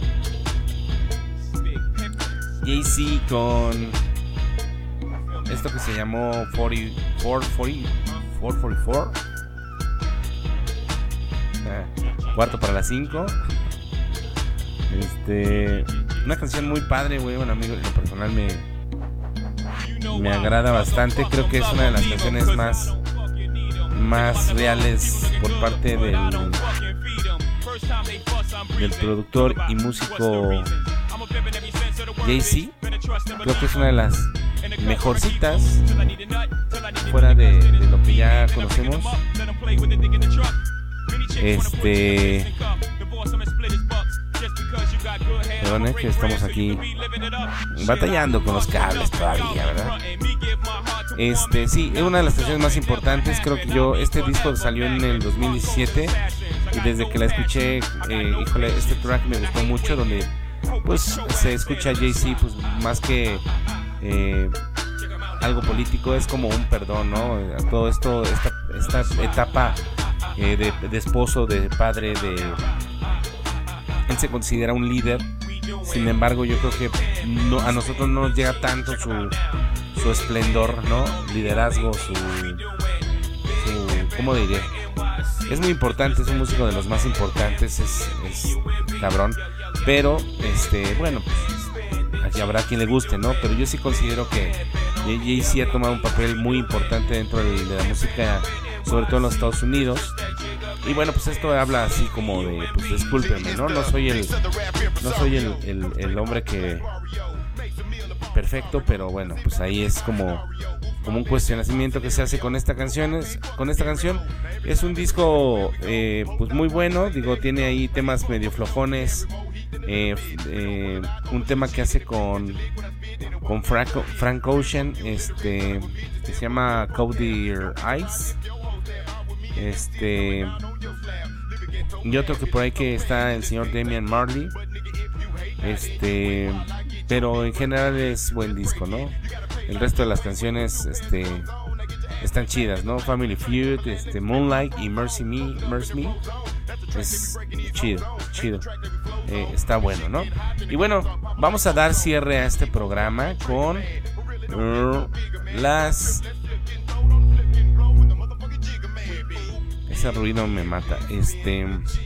Jay-Z con esto que se llamó cuarenta y cuatro, cuarenta, cuarenta y cuatro, ah, cuarto para las cinco. Este, una canción muy padre, güey. Bueno, amigo, en lo personal me me agrada bastante. Creo que es una de las canciones más más reales por parte del del productor y músico Jay-Z. Creo que es una de las mejorcitas fuera de, de lo que ya conocemos. Este, perdón, es que estamos aquí batallando con los cables todavía, ¿verdad? Este, sí, es una de las canciones más importantes. Creo que yo, este disco salió en el dos mil diecisiete y desde que la escuché, eh, híjole, este track me gustó mucho, donde pues se escucha a Jay-Z, pues más que eh, algo político, es como un perdón, ¿no? A todo esto, esta, esta etapa eh, de, de esposo, de padre, de... Él se considera un líder, sin embargo yo creo que no, a nosotros no nos llega tanto su, su esplendor, ¿no? Liderazgo, su, su... ¿cómo diré? Es muy importante, es un músico de los más importantes, es, es cabrón, pero este, bueno, pues aquí habrá quien le guste, ¿no? Pero yo sí considero que Jay-Z ha tomado un papel muy importante dentro de, de la música, sobre todo en los Estados Unidos. Y bueno, pues esto habla así como de, pues discúlpenme, ¿no? No soy el, no soy el, el, el hombre que perfecto, pero bueno, pues ahí es como, como un cuestionamiento que se hace con esta canción. Es, con esta canción es un disco eh, pues muy bueno, digo, tiene ahí temas medio flojones, eh, eh, un tema que hace con con Frank, Frank Ocean, este, que se llama Cody Eyes. Este, y otro que por ahí que está el señor Damian Marley. Este, pero en general es buen disco, ¿no? El resto de las canciones, este, están chidas, ¿no? Family Feud, este, Moonlight y Mercy Me, Mercy Me. Es chido, chido. Eh, está bueno, ¿no? Y bueno, vamos a dar cierre a este programa con uh, las... Ese ruido me mata. Este,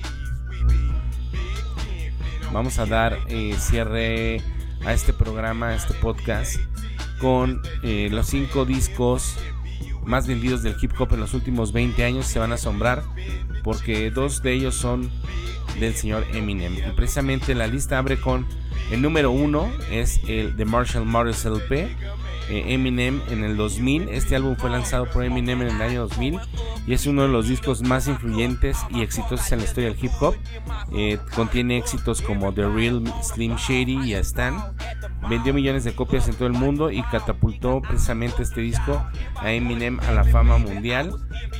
vamos a dar eh, cierre a este programa, a este podcast, con eh, los cinco discos más vendidos del hip hop en los últimos veinte años. Se van a asombrar porque dos de ellos son del señor Eminem. Y precisamente la lista abre con el número uno, es el The Marshall Mathers L P. eh, Eminem en el dos mil. Este álbum fue lanzado por Eminem en el año dos mil y es uno de los discos más influyentes y exitosos en la historia del hip hop. Eh, contiene éxitos como The Real, Slim Shady y A Stan. Vendió millones de copias en todo el mundo y catapultó precisamente este disco a Eminem a la fama mundial.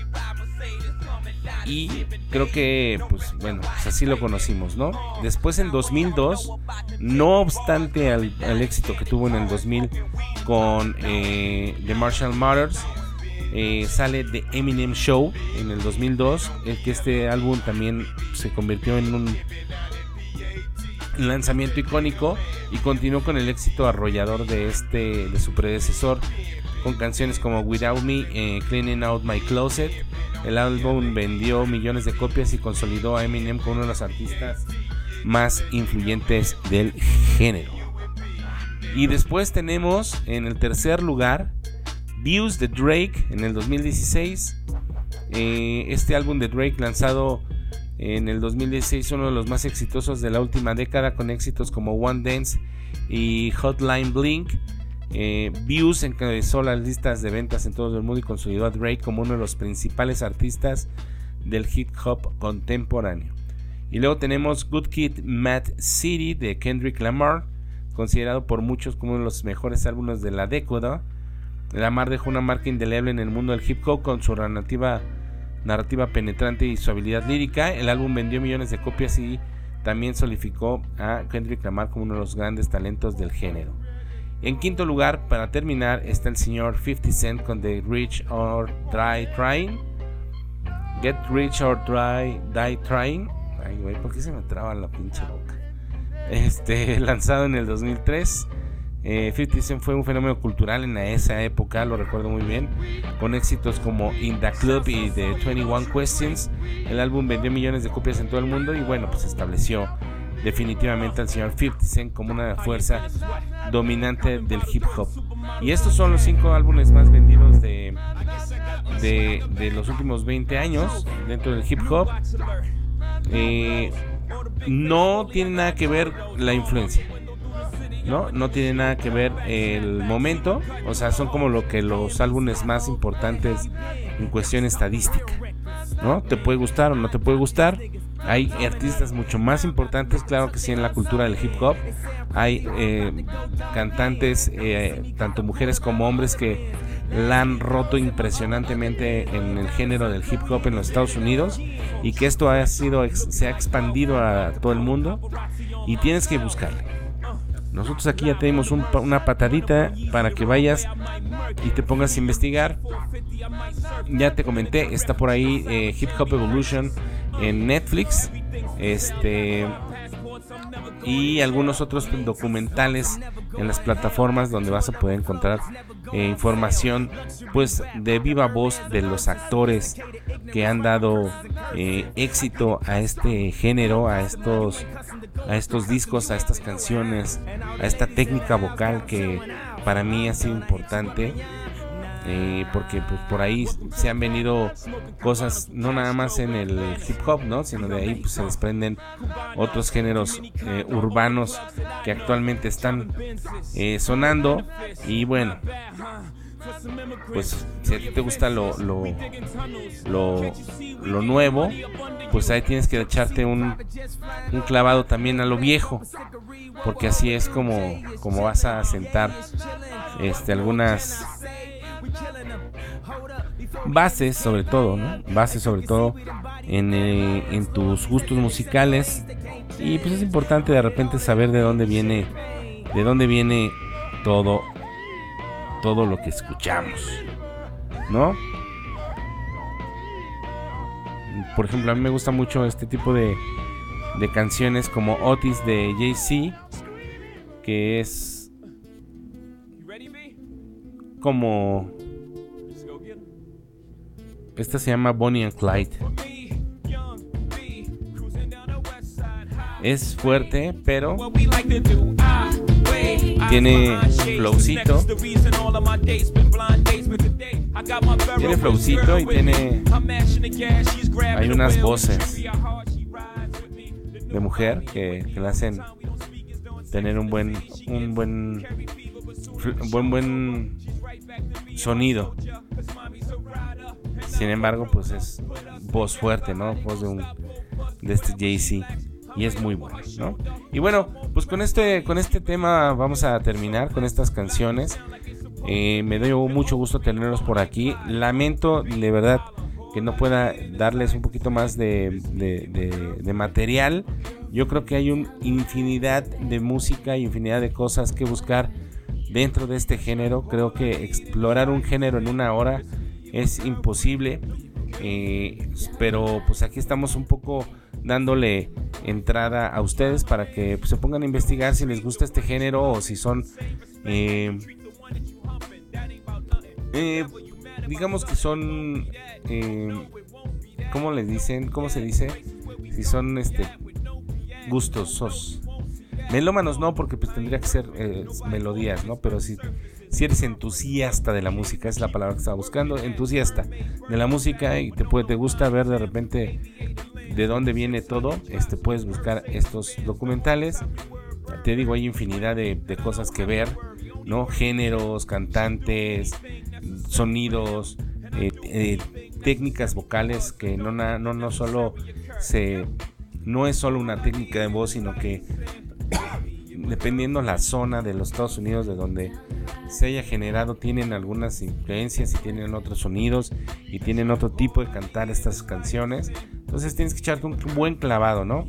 Y creo que, pues bueno, pues así lo conocimos, ¿no? Después en dos mil dos, no obstante al, al éxito que tuvo en el dos mil con eh, The Marshall Mathers, eh, sale The Eminem Show en el dos mil dos, el que este álbum también se convirtió en un lanzamiento icónico y continuó con el éxito arrollador de este, de su predecesor, con canciones como Without Me, eh, Cleaning Out My Closet. El álbum vendió millones de copias y consolidó a Eminem como uno de los artistas más influyentes del género. Y después tenemos en el tercer lugar Views de Drake en el dos mil dieciséis. Eh, este álbum de Drake, lanzado en el dos mil dieciséis, uno de los más exitosos de la última década, con éxitos como One Dance y Hotline Bling. Eh, Views encabezó las listas de ventas en todo el mundo y consolidó a Drake como uno de los principales artistas del hip hop contemporáneo. Y luego tenemos Good Kid, Mad City de Kendrick Lamar, considerado por muchos como uno de los mejores álbumes de la década. Lamar dejó una marca indeleble en el mundo del hip hop con su narrativa, narrativa penetrante y su habilidad lírica. El álbum vendió millones de copias y también solidificó a Kendrick Lamar como uno de los grandes talentos del género. En quinto lugar, para terminar, está el señor fifty Cent con The Rich or Die Trying. Get Rich or Dry, Die Trying. Ay, güey, ¿por qué se me traba la pinche boca? Este, lanzado en el dos mil tres. Eh, fifty Cent fue un fenómeno cultural en esa época, lo recuerdo muy bien, con éxitos como In The Club y The twenty-one Questions. El álbum vendió millones de copias en todo el mundo y bueno, pues estableció definitivamente al señor fifty Cent como una fuerza dominante del hip hop. Y estos son los cinco álbumes más vendidos de, de, de los últimos veinte años dentro del hip hop. Eh, no tiene nada que ver la influencia, No, no tiene nada que ver el momento, o sea, son como lo que los álbumes más importantes en cuestión estadística, ¿no? Te puede gustar o no te puede gustar. Hay artistas mucho más importantes, claro que sí, en la cultura del hip hop. Hay eh, cantantes, eh, tanto mujeres como hombres, que la han roto impresionantemente en el género del hip hop en los Estados Unidos, y que esto ha sido, se ha expandido a todo el mundo, y tienes que buscarle. Nosotros aquí ya tenemos un, una patadita para que vayas y te pongas a investigar. Ya te comenté, está por ahí eh, Hip Hop Evolution en Netflix, este y algunos otros documentales en las plataformas donde vas a poder encontrar eh, información, pues, de viva voz de los actores que han dado eh, éxito a este género, a estos a estos discos, a estas canciones, a esta técnica vocal que para mí ha sido importante, eh, porque pues por ahí se han venido cosas, no nada más en el hip hop, ¿no? Sino de ahí pues se desprenden otros géneros eh, urbanos que actualmente están eh, sonando. Y bueno, pues si a ti te gusta lo lo, lo lo nuevo, pues ahí tienes que echarte un, un clavado también a lo viejo, porque así es como, como vas a sentar este algunas bases, sobre todo, ¿no? Bases sobre todo en, eh, en tus gustos musicales. Y pues es importante de repente saber de dónde viene, de dónde viene todo todo lo que escuchamos, ¿no? Por ejemplo, a mí me gusta mucho este tipo de, de canciones como Otis de Jay-Z, que es como, esta se llama Bonnie and Clyde. Es fuerte, pero tiene flowcito. Tiene flowcito y tiene, hay unas voces de mujer que, que le hacen tener un buen un buen buen buen sonido. Sin embargo, pues es voz fuerte, ¿no? Voz de un de este Jay-Z. Y es muy bueno, ¿no? Y bueno, pues con este con este tema vamos a terminar, con estas canciones. Eh, me dio mucho gusto tenerlos por aquí. Lamento, de verdad, que no pueda darles un poquito más de, de, de, de material. Yo creo que hay una infinidad de música y infinidad de cosas que buscar dentro de este género. Creo que explorar un género en una hora es imposible. Eh, pero pues aquí estamos un poco dándole entrada a ustedes para que pues, se pongan a investigar si les gusta este género, o si son eh, eh, digamos que son eh, ¿cómo les dicen? ¿Cómo se dice? Si son este gustosos. Melómanos no, porque pues tendría que ser eh, melodías, ¿no? Pero si, si eres entusiasta de la música, es la palabra que estaba buscando, entusiasta de la música, y te puede, te gusta ver de repente de dónde viene todo, este puedes buscar estos documentales. Te digo, hay infinidad de, de cosas que ver, ¿no? Géneros, cantantes, sonidos, eh, eh, técnicas vocales, que no, no, no solo se, no es solo una técnica de voz, sino que dependiendo la zona de los Estados Unidos de donde se haya generado, tienen algunas influencias y tienen otros sonidos y tienen otro tipo de cantar estas canciones. Entonces tienes que echarte un buen clavado, ¿no?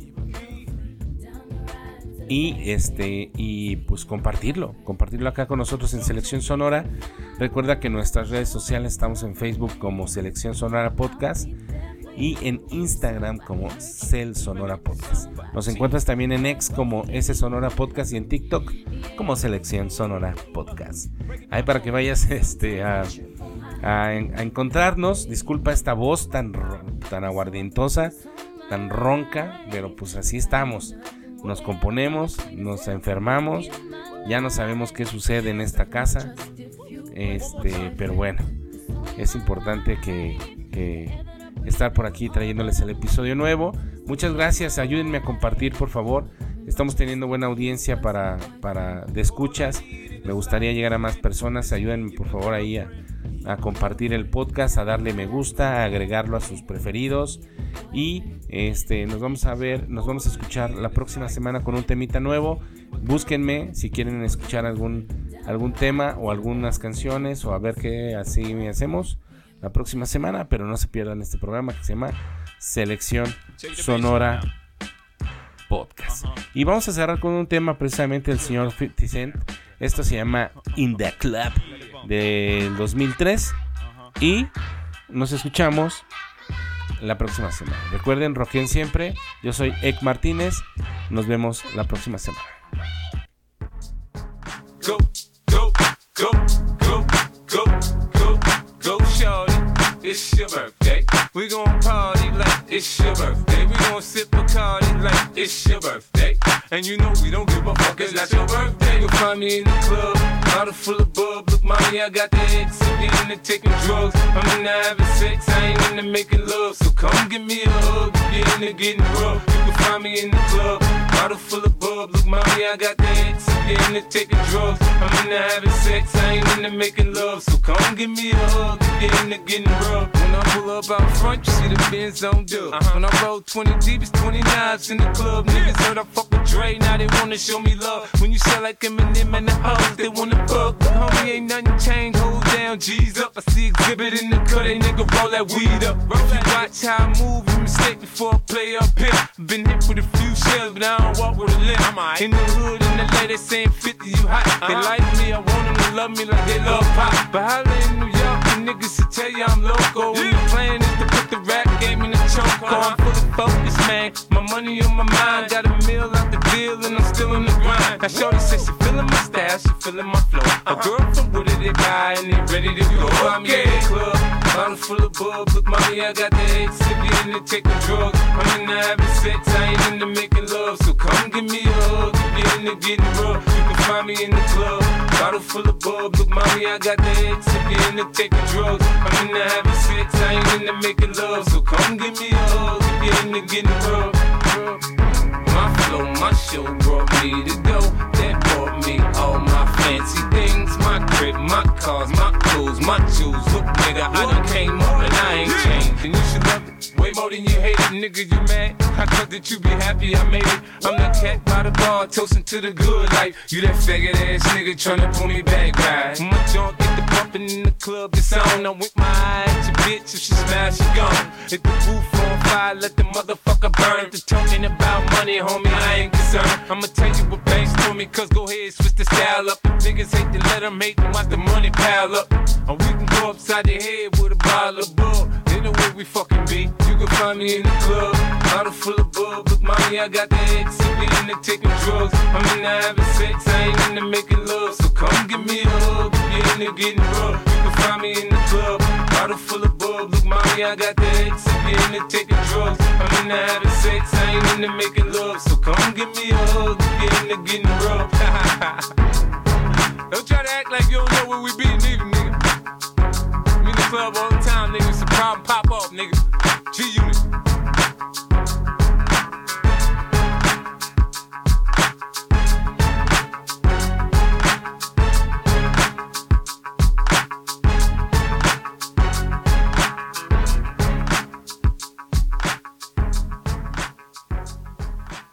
Y este y pues compartirlo, compartirlo acá con nosotros en Selección Sonora. Recuerda que en nuestras redes sociales estamos en Facebook como Selección Sonora Podcast, y en Instagram como Cel Sonora Podcast. Nos encuentras también en X como S Sonora Podcast y en TikTok como Selección Sonora Podcast. Ahí para que vayas este, a, a, a encontrarnos. Disculpa esta voz tan, tan aguardientosa, tan ronca, pero pues así estamos. Nos componemos, nos enfermamos, ya no sabemos qué sucede en esta casa, este, pero bueno, es importante que, que estar por aquí trayéndoles el episodio nuevo. Muchas gracias, ayúdenme a compartir, por favor. Estamos teniendo buena audiencia para, para de escuchas. Me gustaría llegar a más personas. Ayúdenme por favor ahí a, a compartir el podcast, a darle me gusta, a agregarlo a sus preferidos. Y este nos vamos a ver, nos vamos a escuchar la próxima semana con un temita nuevo. Búsquenme si quieren escuchar algún, algún tema o algunas canciones, o a ver qué así hacemos la próxima semana. Pero no se pierdan este programa que se llama Selección Sonora Podcast. Y vamos a cerrar con un tema precisamente del señor fifty Cent. Esto se llama In The Club del dos mil tres. Y nos escuchamos la próxima semana. Recuerden, roquen siempre. Yo soy Ek Martínez. Nos vemos la próxima semana. Go, go, go, go, go, go, go, shorty. It's your birthday. We gon' party like it's your birthday. We gon' sip Bacardi like it's your birthday. And you know we don't give a fuck, it's not your birthday. You'll find me in the club, bottle full of bub. Look, mommy, I got the X. I'm into taking drugs. I'm into having sex, I ain't into making love. So come give me a hug, get into getting rough. You can find me in the club, bottle full of bub. Look, mommy, I got the X. I'm into taking drugs. I'm into having sex, I ain't into making love. So come give me a hug, get into getting rough. When I pull up out front, you see the Benz on dub. Uh-huh. When I roll twenty deep, it's twenty-nines in the club. Niggas heard I fuck with Dre, now they wanna show me love. When you sell like Eminem and the hoes, they wanna fuck. But homie, ain't nothing changed, hold down, G's up. I see exhibit in the cut, they nigga roll that weed up. Roll that. Watch how I move, you mistake before I play up here. Been hit with a few shells, but I don't walk with a limp. Right. In the hood, in the lady saying fifty, you hot. Uh-huh. They like me, I want them to love me like they love pop. But holla in New York, the niggas to tell you I'm loco. When the plan is to put the rap game in the choke. I'm fully focused, man. My money on my mind. Got a meal out the deal and I'm still in the grind. Now shorty says she feeling my style, she feeling my flow. A girl from Wooded, they buy and they ready to go. I'm in the club, bottle full of bub. Look, mommy, I got the X. If you into taking drugs, I'm into having sex, I ain't into making love. So come give me a hug, if you into getting rough. You can find me in the club, bottle full of bub. Look, mommy, I got the X. If you into taking drugs, I'm into having sex, I ain't into making love. So come give me a hug, if you into getting rough. My flow, my show brought me to go. That brought me all my fancy things. My crib, my cars, my clothes, my jewels. Look, nigga, I done came up and I ain't changed. And you should love it way more than you hate it. Nigga, you mad? I thought that you be happy I made it. I'm the cat by the bar, toasting to the good life. You that faggot ass nigga tryna pull me back, right? My junk get the bumping in the club, it's on. I'm with my eye at your bitch, if she smash, she gone. Hit the roof on fire, let the motherfucker burn. If the talking about money, homie, I ain't concerned. I'ma tell you what banks told me, cause go ahead, switch the style up. If niggas hate to let them hate them, watch the money pile up. Or we can go upside the head with a bottle of bull. They know where we fucking be. You can find me in the club, bottle full of bub. Look, mommy, I got the X. If we into taking drugs, I'm into having sex, I ain't into making love. So come give me a hug, if you into getting rough. You can find me in the club, bottle full of bub. Look, mommy, I got the X. If you into taking drugs, I'm into having sex, I ain't into making love. So come give me a hug, if you into getting rough. Don't try to act like you don't know where we be.